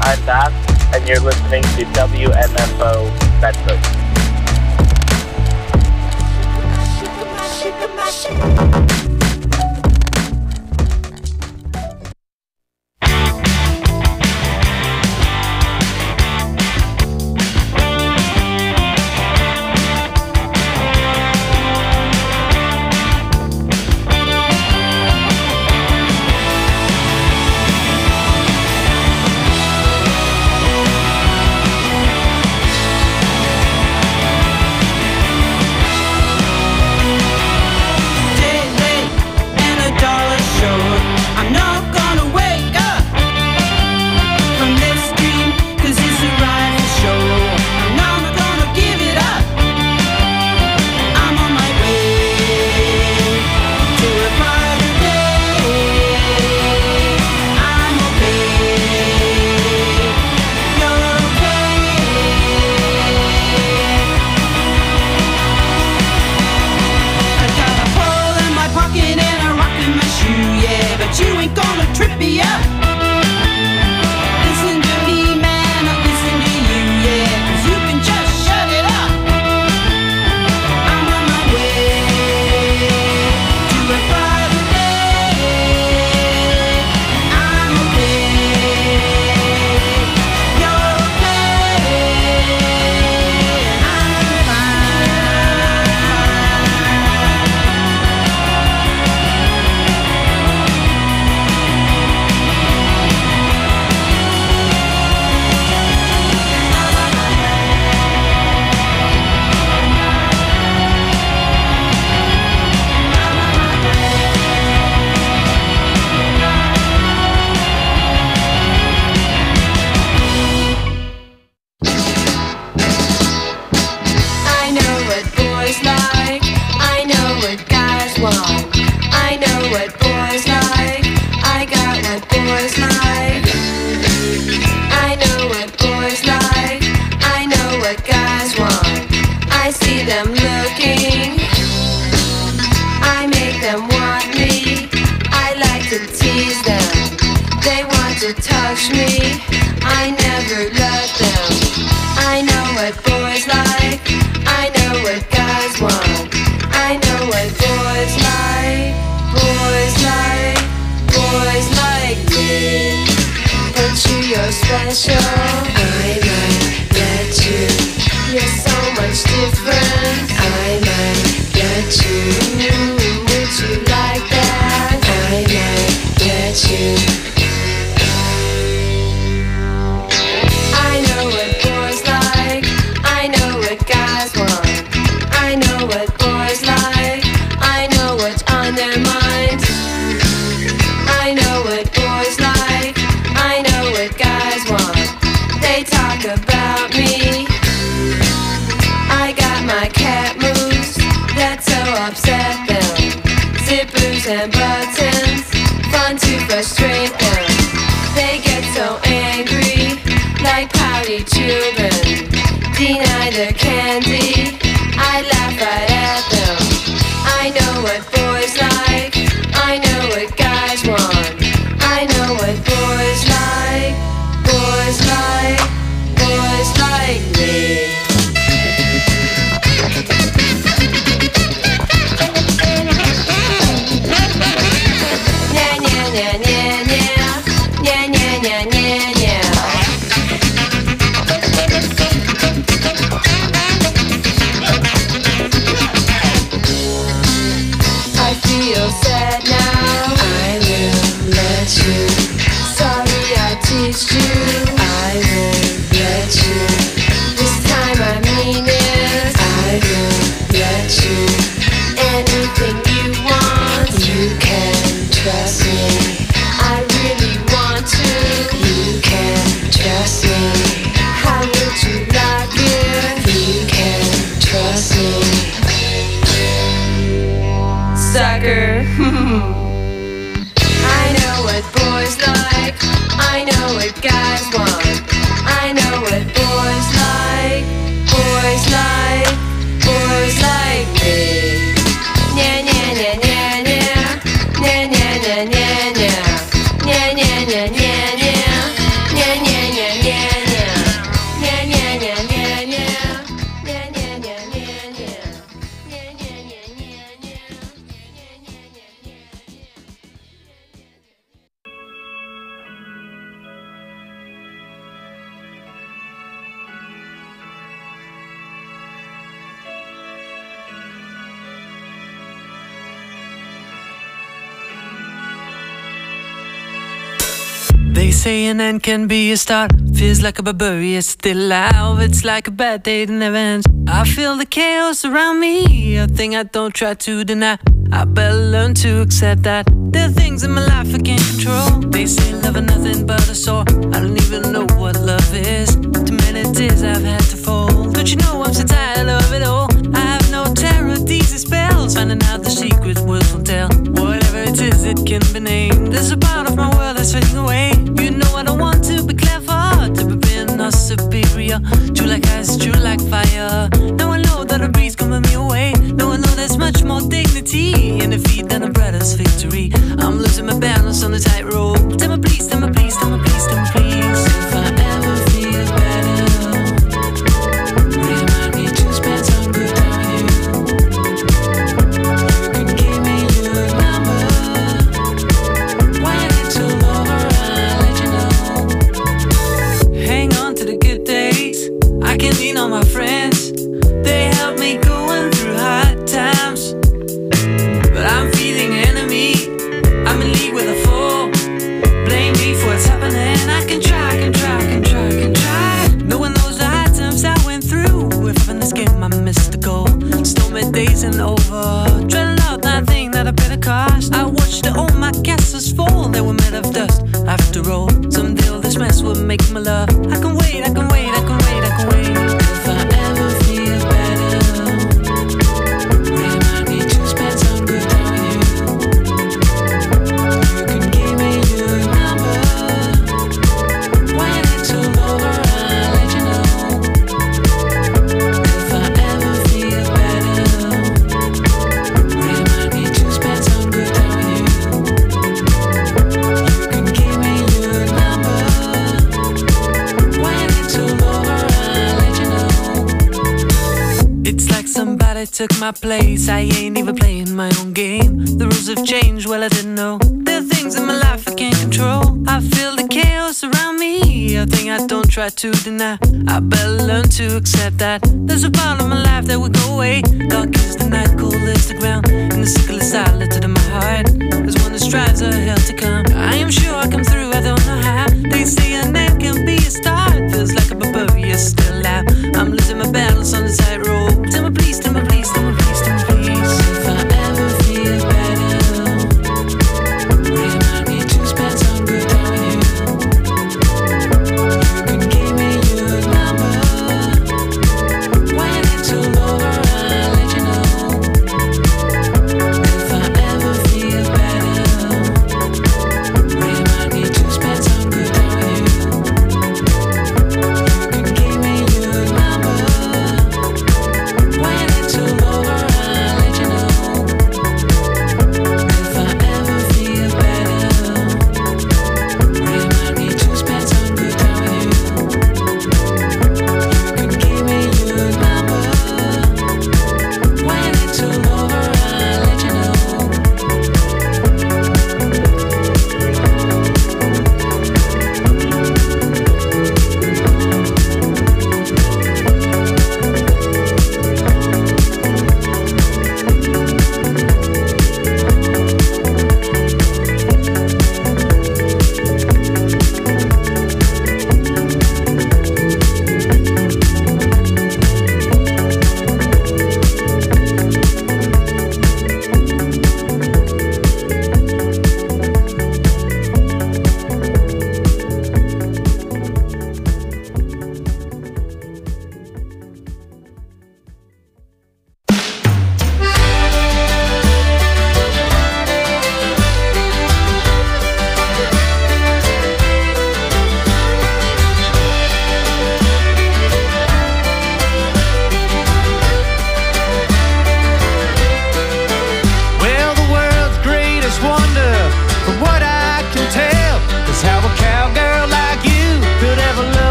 I'm Bass, and you're listening to WMFO Bedford. They say an end can be a start. Feels like a barbarian still alive. It's like a bad day that never ends. I feel the chaos around me, a thing I don't try to deny. I better learn to accept that there are things in my life I can't control. They say love is nothing but a sore. I don't even know what love is. Too many tears I've had to fold. Don't you know I'm so tired of it all? I have no terror, these are spells. Finding out the secret words won't tell. Whatever it is, it can be named. There's a part of my world that's fading away. You know I don't want to be clever, to be being or superior. True like ice, true like fire. Now I know that a breeze coming me away. Now I know there's much more dignity in defeat than a brother's victory. I'm losing my balance on the tightrope. Tell me please, tell me please, tell me please, tell me please. If I ever feel better, remind me to spend some good time with you. You can give me your number. When it's all over, I'll let you know. Hang on to the good days. I can lean on my friends. They help me going through hard times. But I'm feeling enemy. I'm in league with a fool. Blame me for what's happening. I can try. No one knows the hard times I went through. If I'm in this game, I missed the goal. Stormy days and over. Dreading out that thing that I paid a cost. I watched all my castles fall. They were made of dust. After all, someday all this mess will make my love. I can wait, I can wait, I can wait, I can wait. If I ever feel better, remind me to spend some good time with you. You can give me your number. When it's all over, I'll let you know. If I ever feel better, remind me to spend some good time with you. You can give me your number. When it's all over, I'll let you know. It's like somebody took my place. I ain't even playing my own game. The rules have changed, well I didn't know. There are things in my life I can't control. I feel the chaos around me, a thing I don't try to deny. I better learn to accept that there's a part of my life that will go away. Dark is the night, cold is the ground, and the sickle is silent in my heart. There's one that strives a hell to come. I am sure I come through, I don't know how. They say an end can be a start. Feels like a barbarian still alive. I'm losing my balance on the tightrope. Tell me please, tell me please, tell me please, tell me please. If I ever feel better, remind me to spend some good time with you. You can give me your number. When it's all over, I'll let you know. If I ever feel better, remind me to spend some good time with you. You can give me your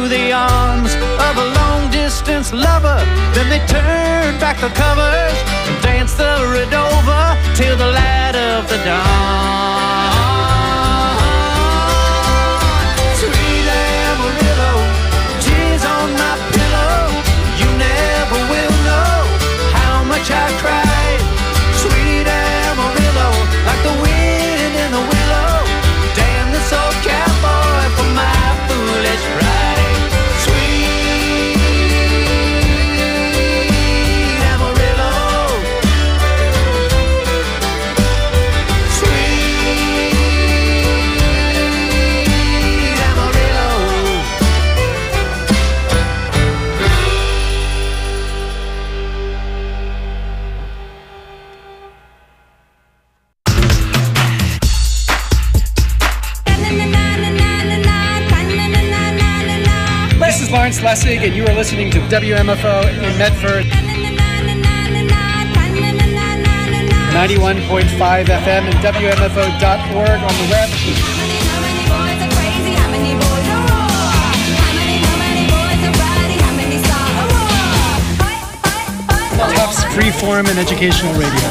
into the arms of a long-distance lover. Then they turn back the covers and dance the Redova till the light of the dawn. Sweet Amarillo, tears on my pillow. You never will know how much I cried. Sweet Amarillo, like the wind in the willow. Damn this old cowboy for my foolish ride. Sweet Amarillo, sweet Amarillo. This is Lawrence Lessig, and you are listening to WMFO in Medford, 91.5 FM and WMFO.org on the web. Tufts Freeform and Educational Radio.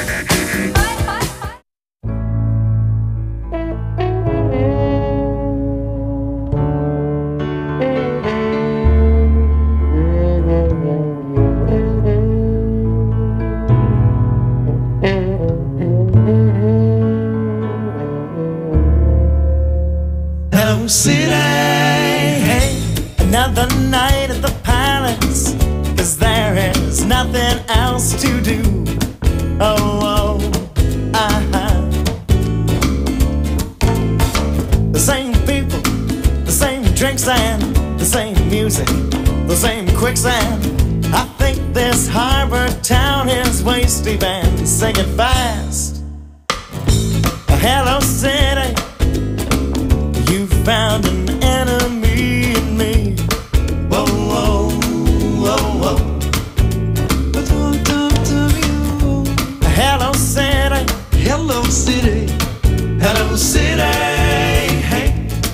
Hello, city. Hey, another night at the palace, 'cause there is nothing else to do. Oh, The same people, the same drinks and the same music, the same quicksand. I think this harbor town is way steep and sinking fast. Hello, city. You found an enemy in me. Whoa, whoa, whoa, whoa. Hello, city. Hello, city. Hello, city. Hey.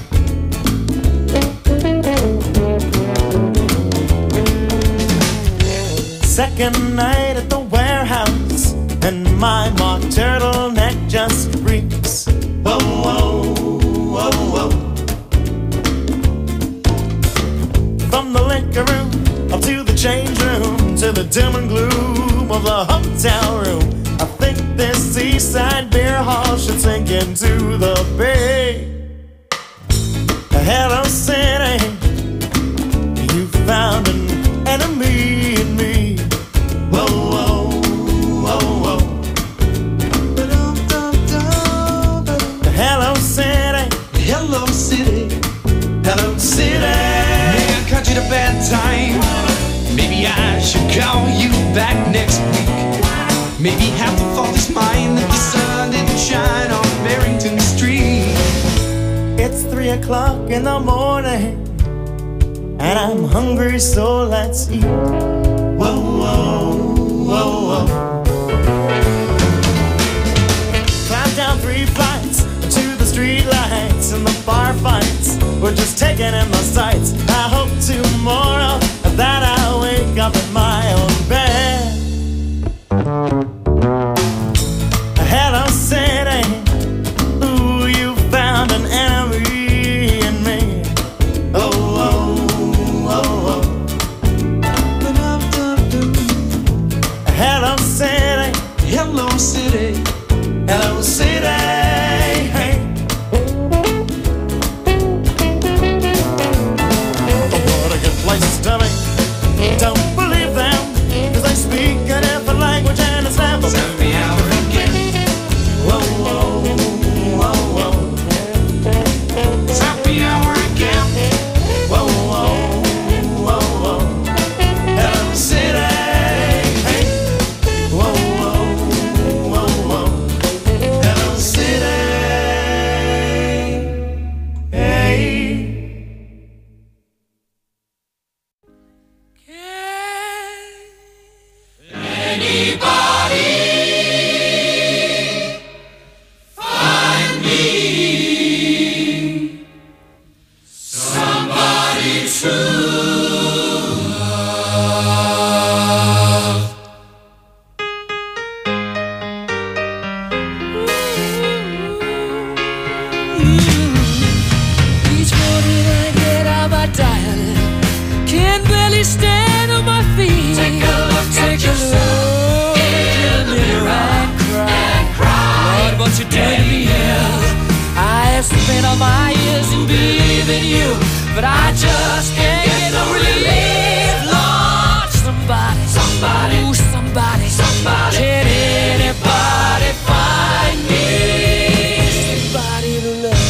Second night at the warehouse, and my mock turtleneck just reeks. Whoa, whoa. Whoa, whoa. From the liquor room up to the change room, to the dim and gloom of the hotel room, I think this seaside beer hall should sink into the bay. Hello, city. You found an enemy in me. Whoa, whoa, whoa, whoa. Hello, city. Hello, city. Hello, city. Maybe I caught you at a bad time. Maybe I should call you back next week. Maybe half the fault is mine that the sun didn't shine on Barrington Street. It's 3 o'clock in the morning, and I'm hungry, so let's eat. Whoa, whoa, whoa, whoa. Climb down 3 flights to the street lights, and the bar fights we're just taking in the sights. I hope tomorrow that I'll wake up in my own bed. Hello, city. Ooh, you found an enemy in me. Oh, oh, oh, oh. Hello, city. Hello, city. Hello, city. Hey. What a good place to be. Don't believe them, 'cause they speak a different language and it's never send me out again. Whoa, whoa, whoa, whoa. Happy hour again. Whoa, whoa, whoa, whoa. Hello, city. Hey. Whoa, whoa, whoa, whoa. Hello, city. spent all my years in believing you, but I just can't get no relief. Lord, somebody, somebody, ooh, somebody, somebody, can anybody find me somebody to love?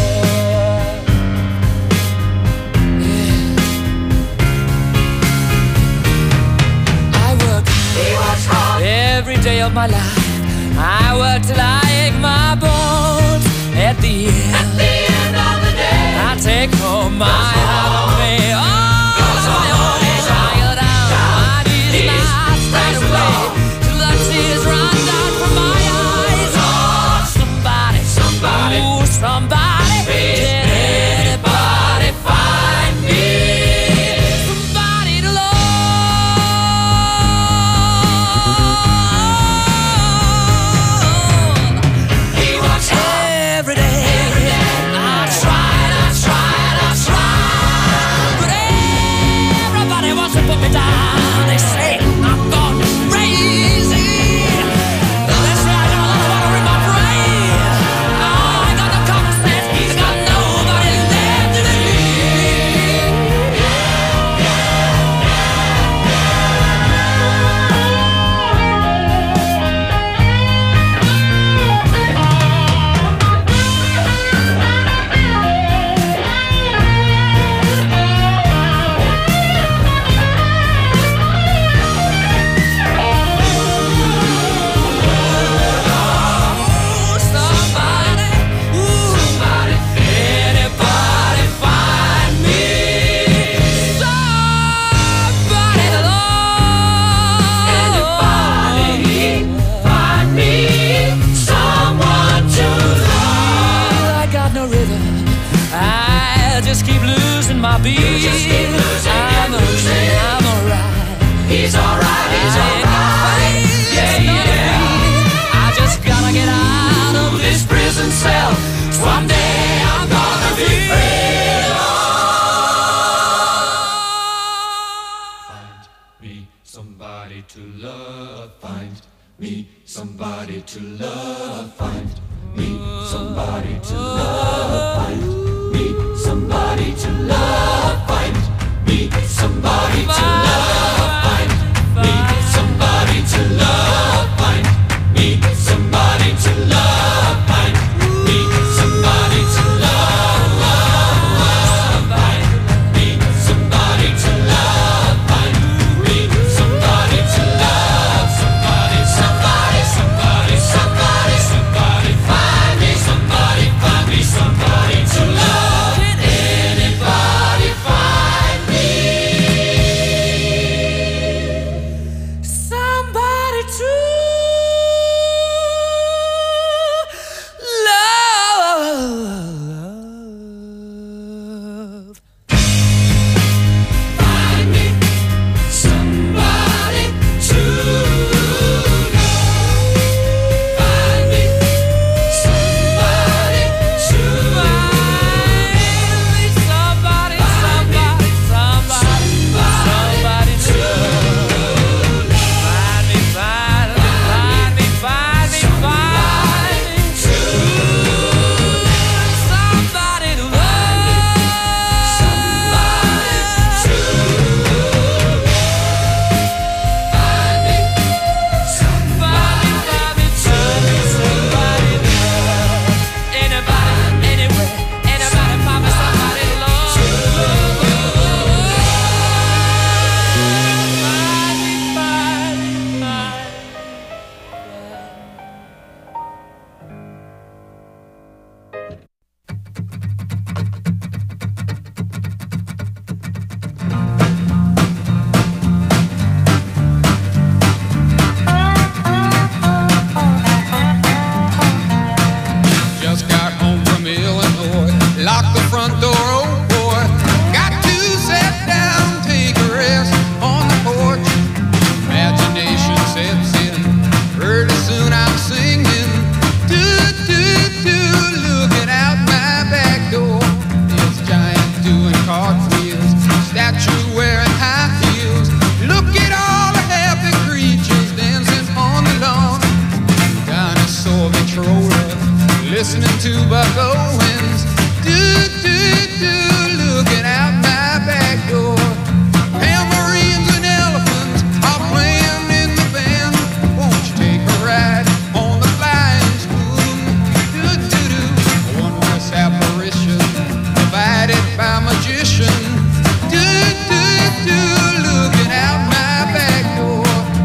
Yeah. I work hard every day of my life. I work till I ache my bones. At the end of the day, I take home my heart of me. Oh, my own child down. My knees straight away till the tears run down from my eyes. Oh, somebody, somebody, ooh, somebody, can anybody find me somebody to love? Every day, I tried, but everybody wants to put me down. They say I'm gone crazy. They say I got a lot of water in my brain. Oh, I got no common sense. I got nobody left to just keep losing my beat. I'm alright. He's alright. He's alright. Yeah, yeah. I just gotta get out of this prison cell. Someday I'm gonna be free. Find me somebody to love. Find me somebody to love. Find me somebody to love. Find me somebody to love. Find me somebody to love. Find me somebody to love. Find me somebody to love. Find me somebody to love. Find me somebody to love. Find me somebody to love. Somebody, somebody, somebody, somebody, somebody. Find me somebody. Find me somebody to love. Can anybody find me somebody to love? Find me somebody to love. Find me somebody to somebody to love. Find me, find me, find me, find me, find me somebody to love. Somebody to find me somebody, find me somebody to love. Anybody, anywhere, anybody find me somebody to love. Just got home from Illinois, locked the front door, oh boy. Got to sit down, take a rest on the porch. Imagination sets in, pretty soon I'm singing. Do, do, do, looking out my back door. This giant doing cartwheels, statue wearing high heels. Look at all the happy creatures dancing on the lawn. Dinosaur controller, listening to Buck Owens. friends. Looking out my back door. Tambourines and elephants are playing in the band. Won't you take a ride on the flying spoon? A wondrous apparition provided by magician. Looking out my back door.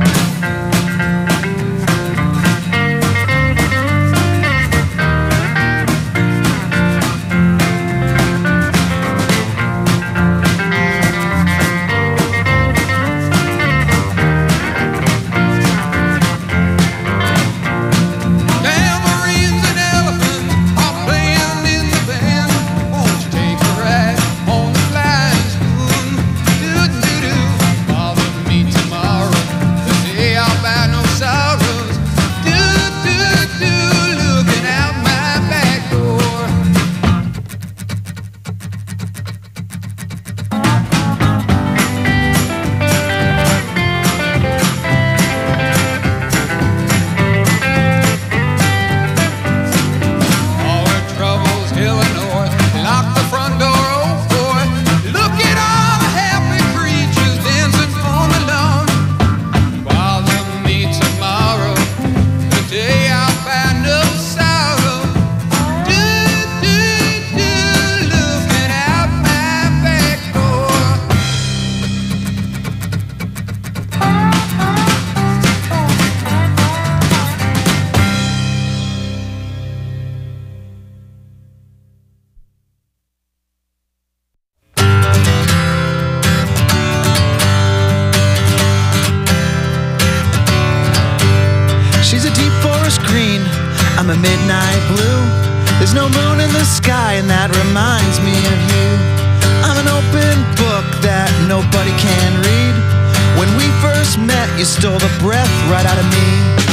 She's a deep forest green, I'm a midnight blue. There's no moon in the sky and that reminds me of you. I'm an open book that nobody can read. When we first met, you stole the breath right out of me.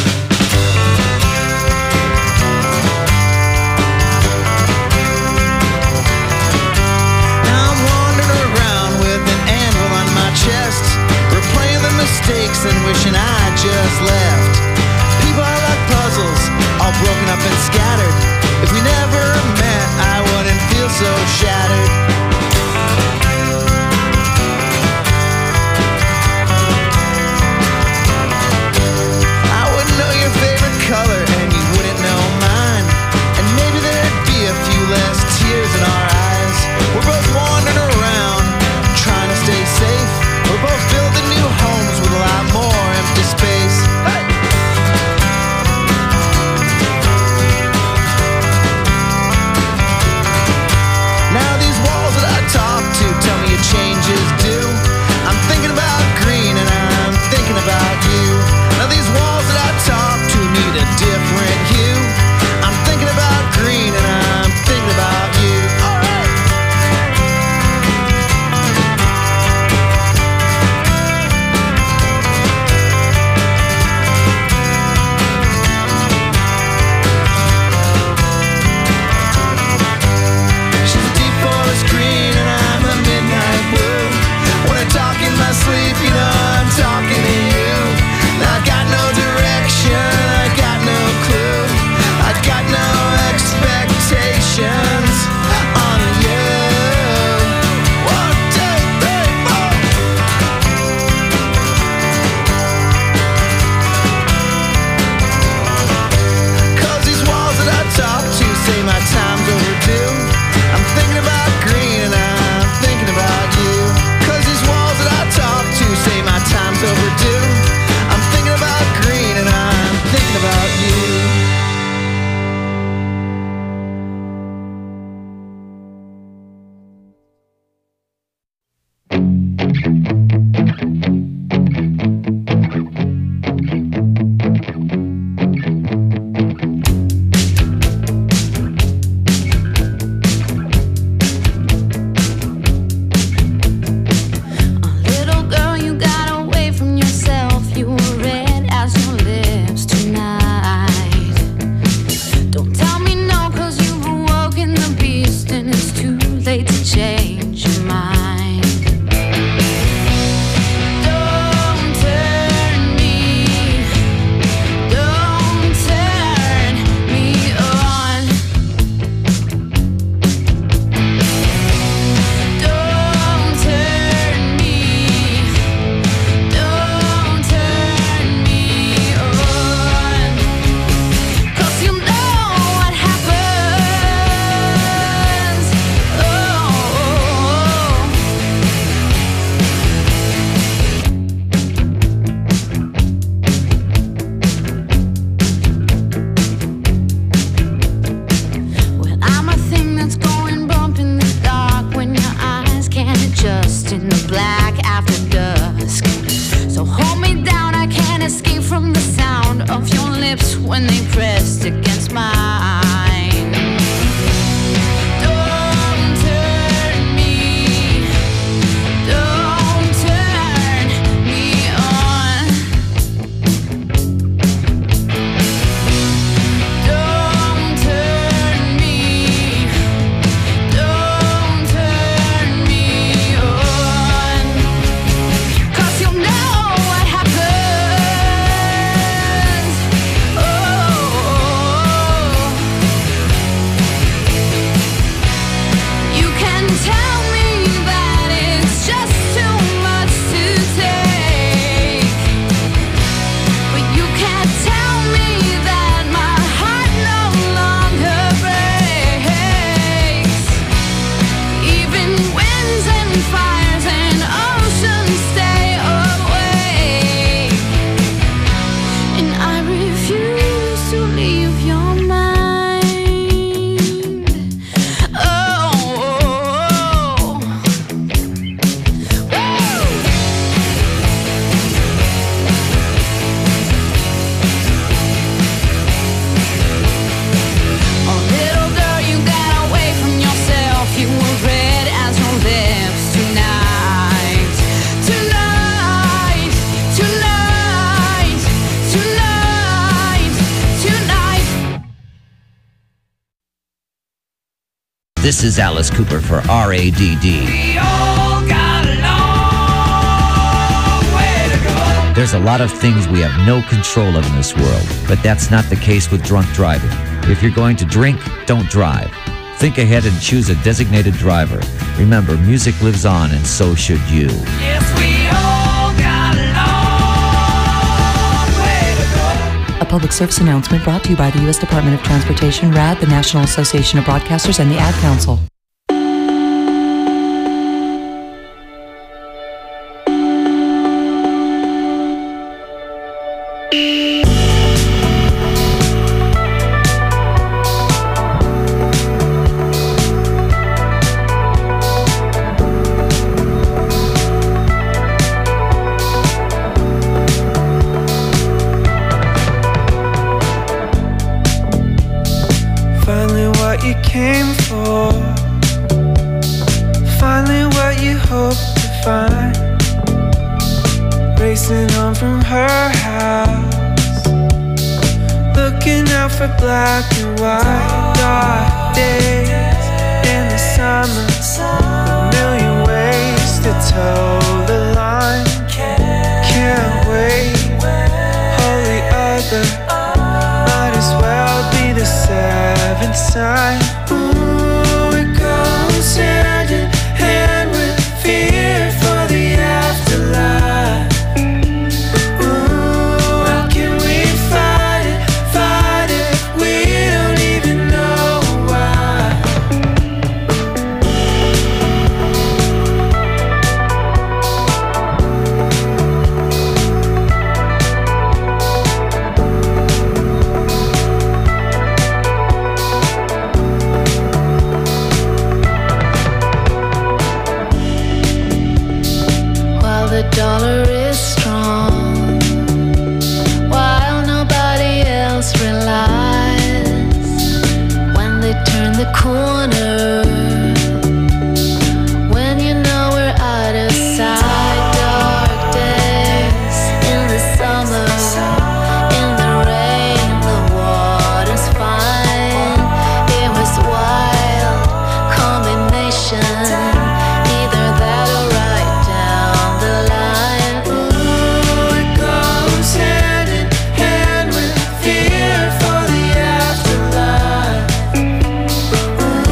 Now I'm wandering around with an anvil on my chest, replaying the mistakes and wishing I just left. People are like puzzles, all broken up and scattered. If we never met, I wouldn't feel so shattered. I wouldn't know your favorite color and you wouldn't know mine. And maybe there'd be a few less tears in our eyes. We're both wandering around, trying to stay safe. We're both building new homes with a lot more empty space. Hey! Now these walls that I talk to tell me your changes due. I'm thinking about green and I'm thinking about you. Now these walls that I talk to need a different hue. I'm thinking about green and I'm thinking about you. Alright! She's a deep forest green and I'm a midnight blue. When I talk in my sleep, you know I'm talking to you. Now I got no direction, I got no clue, I got no expectations on you. 1, 2, 3, 4. Cause these walls that I talk to say my time's overdue. I'm thinking about green and I'm thinking about you. Cause these walls that I talk to say my time's overdue. I'm thinking about green and I'm thinking about you. This is Alice Cooper for RADD. We all got a long way to go. There's a lot of things we have no control of in this world, but that's not the case with drunk driving. If you're going to drink, don't drive. Think ahead and choose a designated driver. Remember, music lives on, and so should you. Yes, we all got a long way to go. A public service announcement brought to you by the U.S. Department of Transportation, RAD, the National Association of Broadcasters, and the Ad Council. Finally what you came for, finally what you hoped to find. Racing home from her house, looking out for black and white. Dark days in the summer, a million ways to toe the line. Can't wait, holy other, might as well be the seventh sign. Ooh, it goes hand in hand with fear for the afterlife. Ooh, how can we fight it, we don't even know why. While the dollar is strong, while nobody else relies, when they turn the corner, when you know we're out of sight. Dark days in the summer, in the rain, the water's fine. It was wild combination, either that or right down the line. Ooh, it goes hand in hand with fear for the afterlife. Ooh,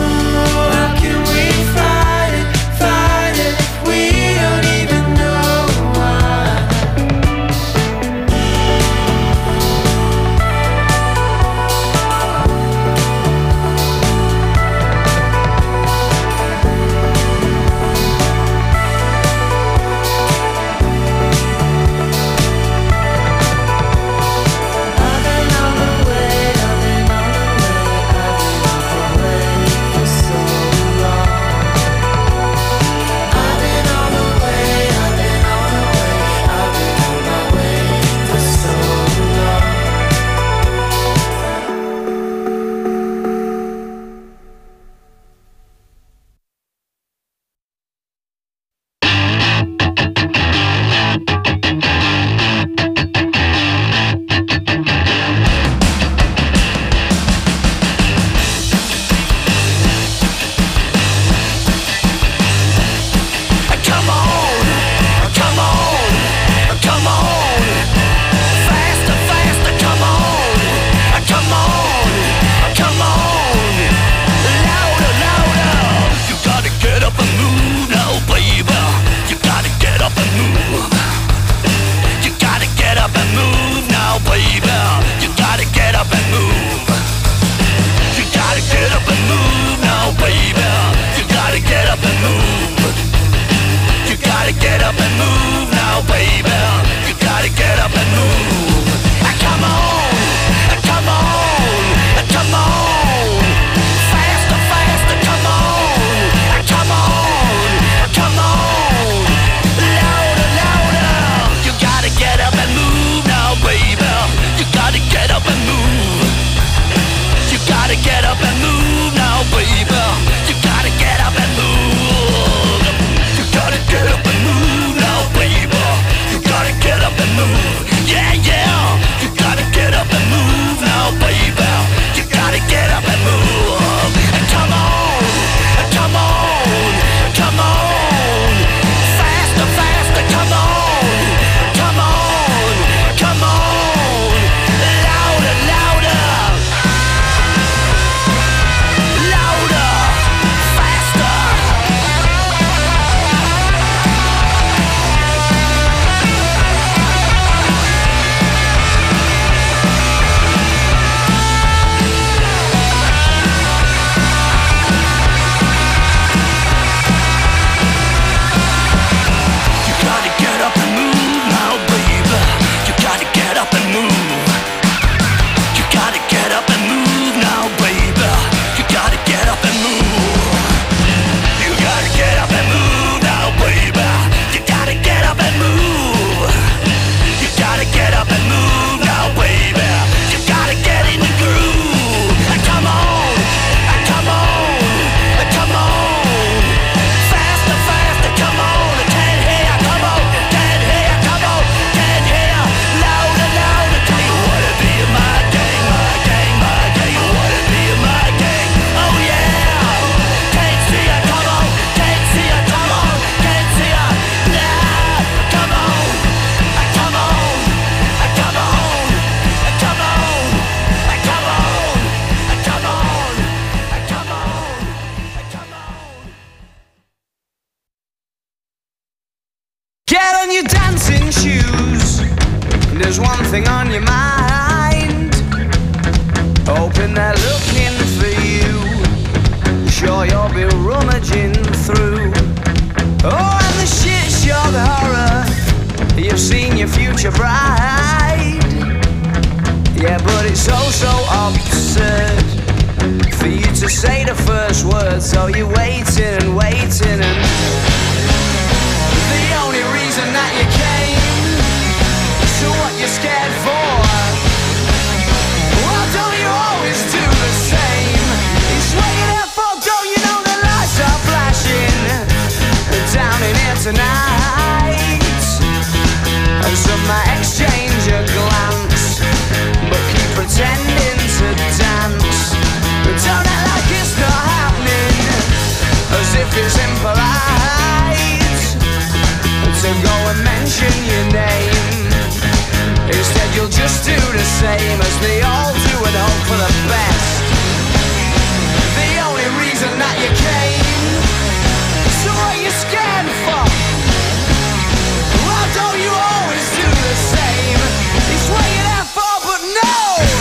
your dancing shoes, there's one thing on your mind. Hoping they're looking for you. Sure you'll be rummaging through. Oh, and the shit show, the horror. You've seen your future bride. Yeah, but it's so absurd for you to say the first word. So you're waiting and waiting, and the only reason that you came, so what you're scared for? Well, don't you always do the same? It's what you're there for, don't you know the lights are flashing down in here tonight? And some might exchange a glance, but keep pretending to dance. But don't act like it's not happening, as if it's impolite to go and mention your name. Instead you'll just do the same as they all do and hope for the best. The only reason that you came, so what are you scared for? Well, don't you always do the same? It's what you're there for, but no!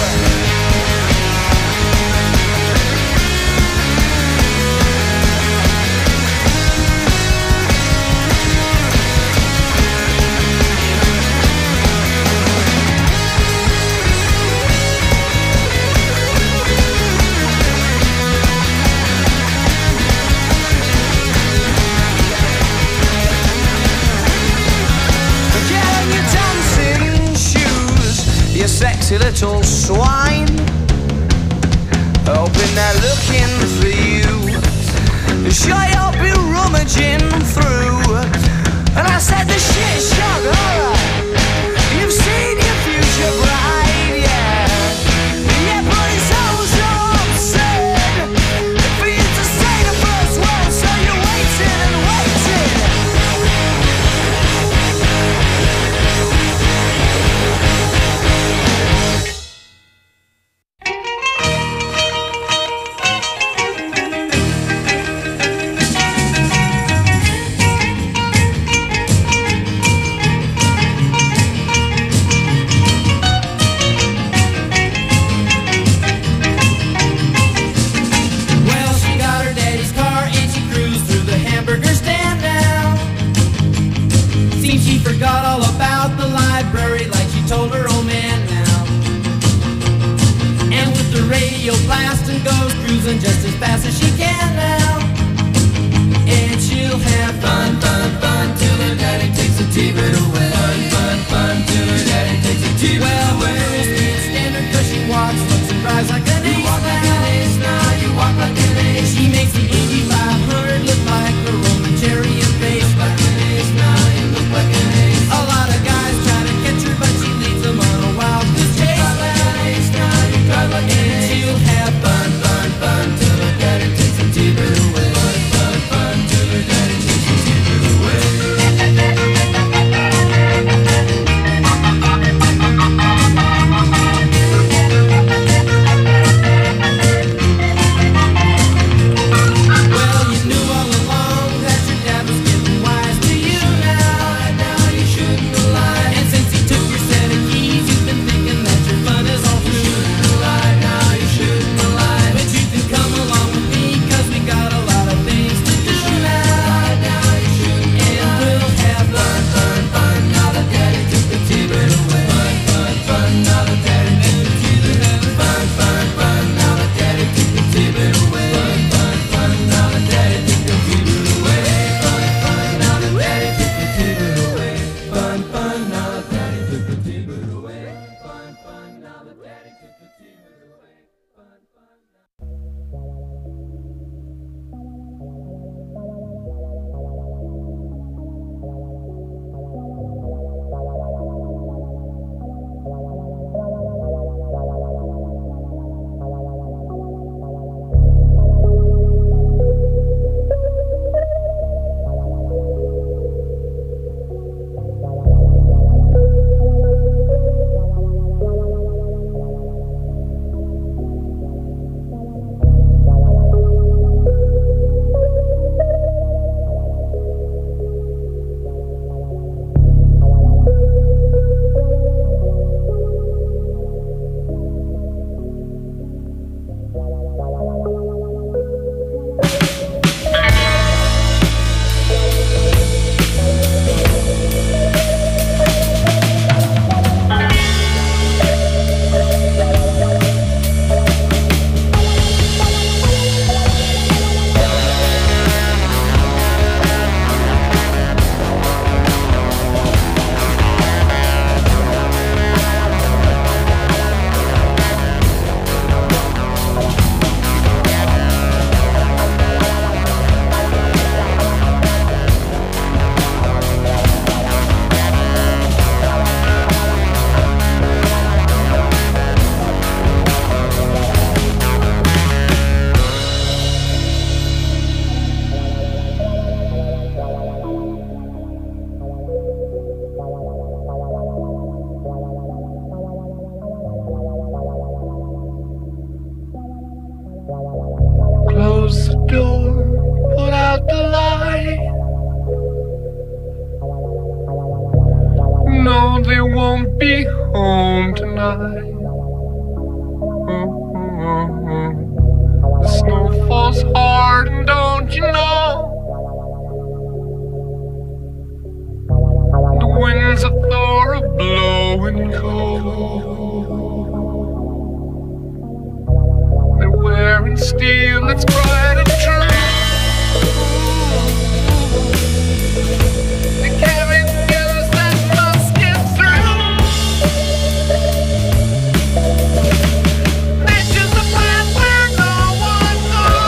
Sexy little swine, hoping they're looking for you. Sure you'll be rummaging through. And I said the shit shock horror. You've seen your future bride, yeah. Yeah, but it's so absurd for you to say the first word. So you're waiting and waiting. Forgot all about the library like she told her old man now. And with the radio blasting goes cruising just as fast as she can now. And she'll have fun, fun, fun till her daddy takes the T-bird away. Fun, fun, fun till her daddy takes the T-bird away. Well, the girls can't stand her cause she walks, looks and drives like an ace. You walk like an ace now, you walk like an ace. She makes the 8500 look like a Roman chariot base. Like an ace now, you look like an ace. A lot of guys try to catch her, but she leads them on a wild goose chase. And she'll have fun, fun, fun till her daddy takes the T-bird away. Fun, fun, fun till her daddy takes the close the door, put out the light. No, they won't be home tonight. The snow falls hard, and don't you know? The winds of Thor are blowing cold. They're wearing steel that's bright and true. They carry guns that must get through. They choose the path where no one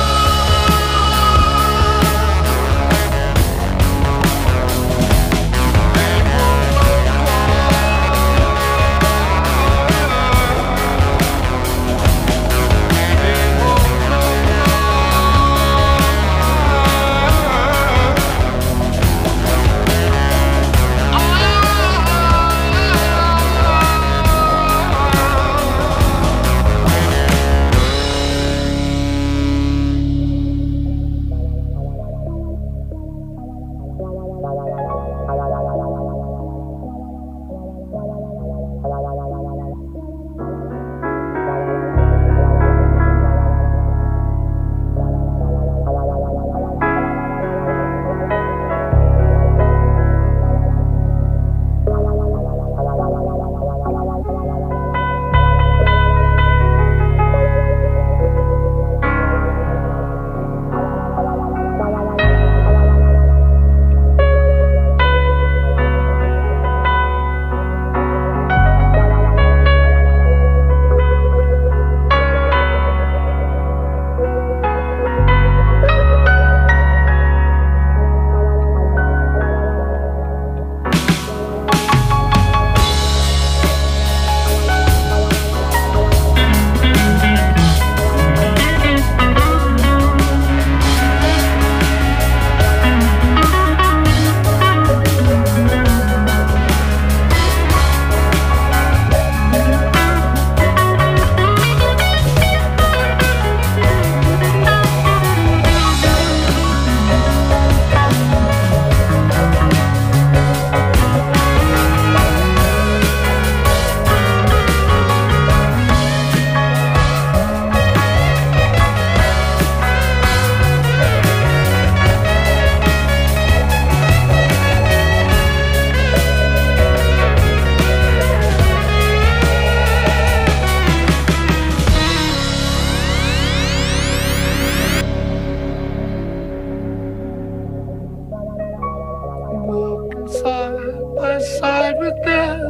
side with them.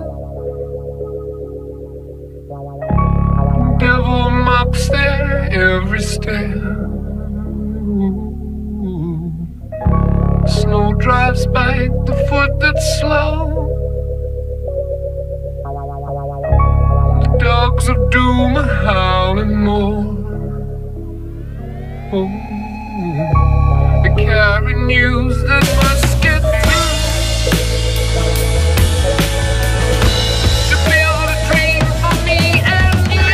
Devil mocks their every step. Snow drives back the foot that's slow. The dogs of doom are howling more. Oh, they carry news that must get through. To build a dream for me and you.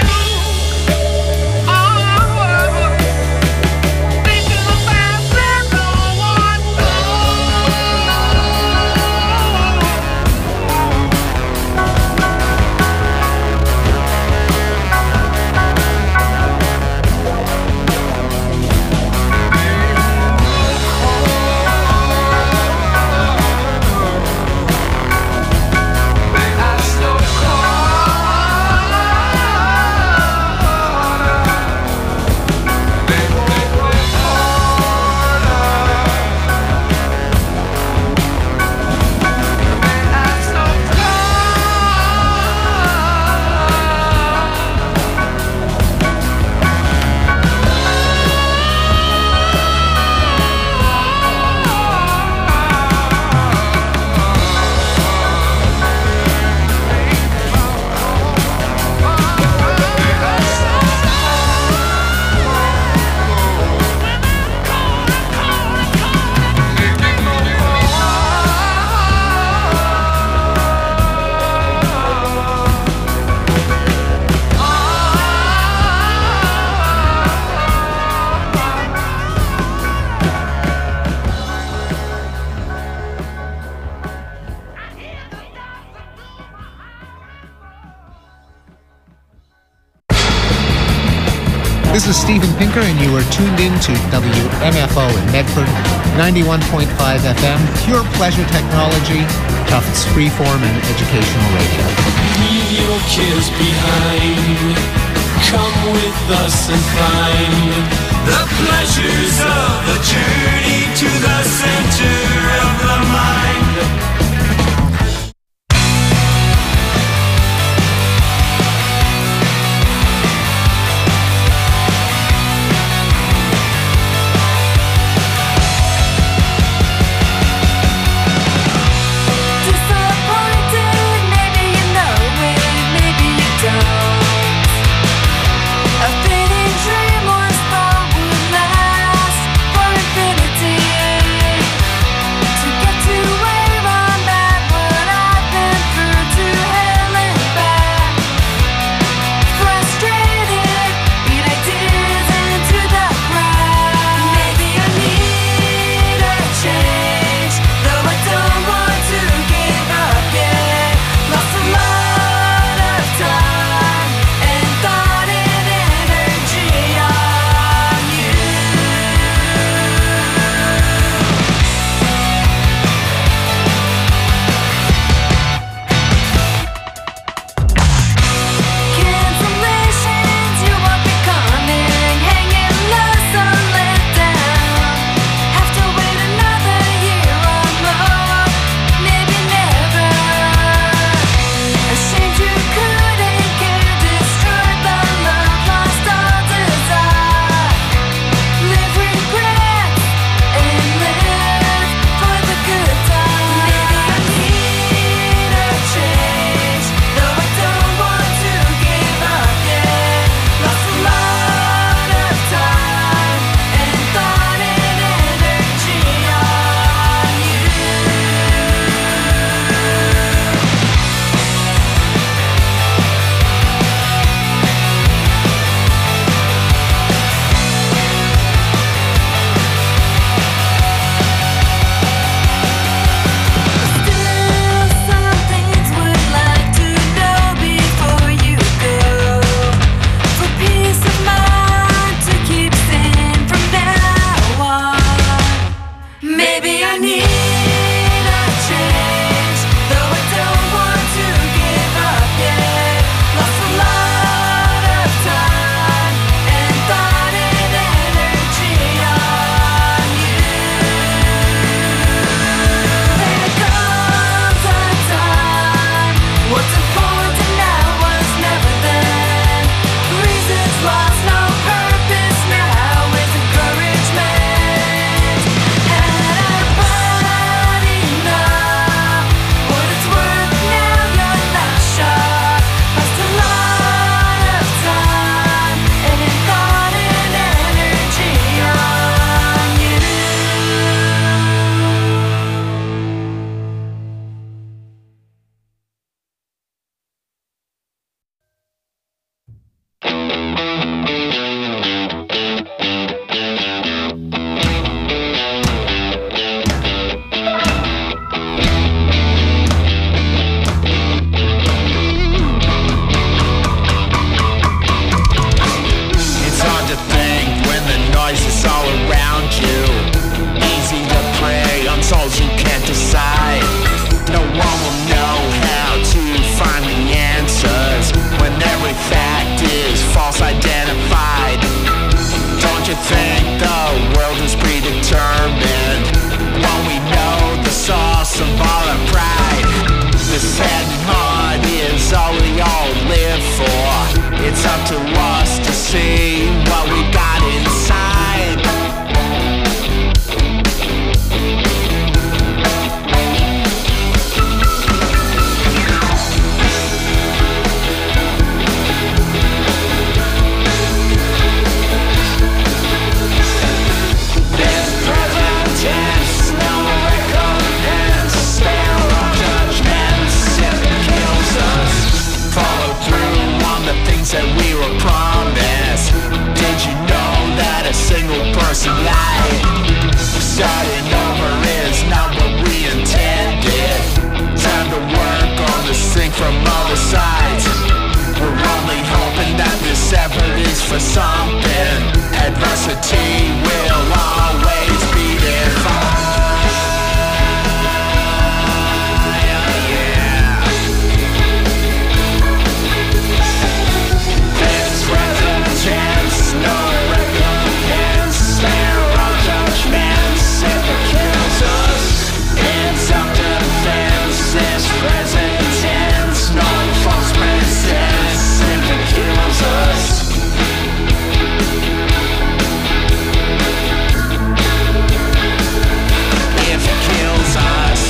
Oh, they do the best that no one This is Steven Pinker, and you are tuned in to WMFO in Medford, 91.5 FM, pure pleasure technology, Tufts freeform and educational radio. Leave your kids behind. Come with us and find the pleasures of a journey to the center of the mind. from all the sides. We're only hoping that this severed is for something. Adversity will always be there. No recompense, there are judgments if it kills us. In self-defense, this present tense, no false pretense if it kills us. If it kills us.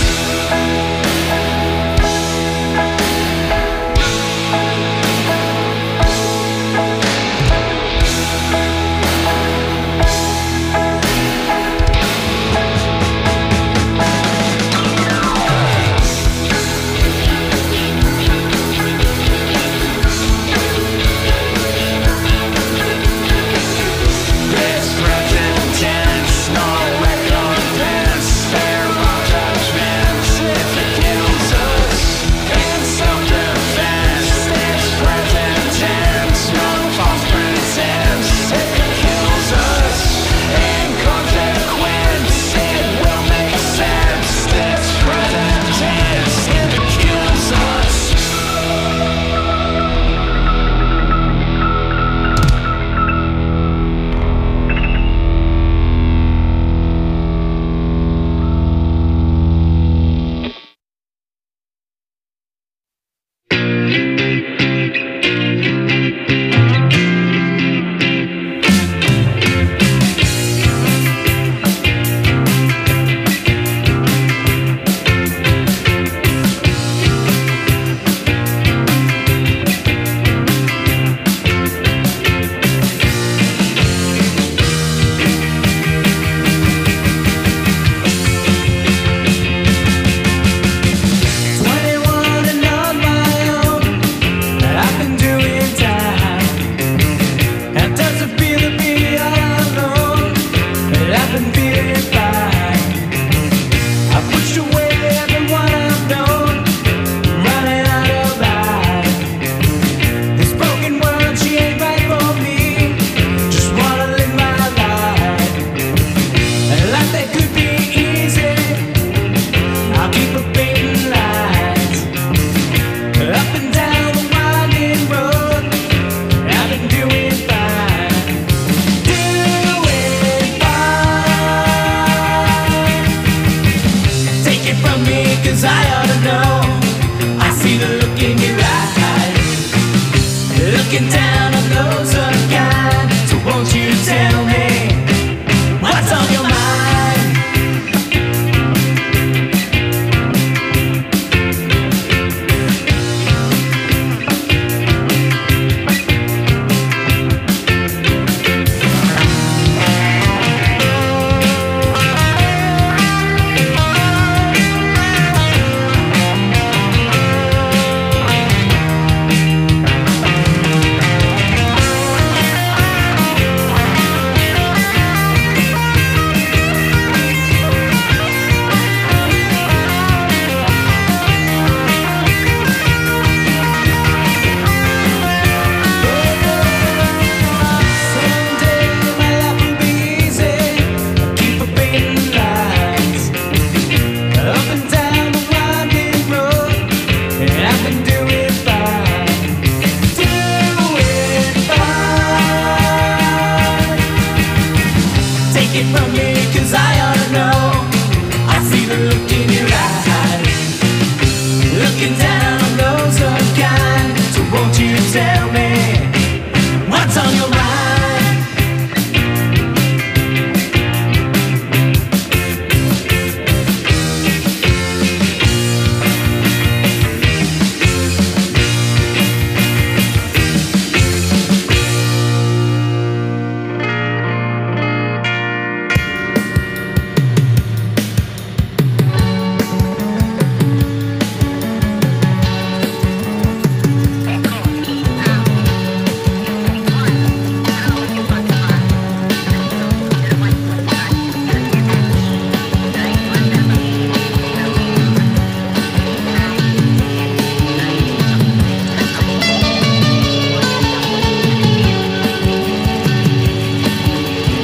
Looking down on those unkind. So won't you tell me what's on your mind? Take it from me, 'cause I ought to know. I see the look in your eyes, looking down.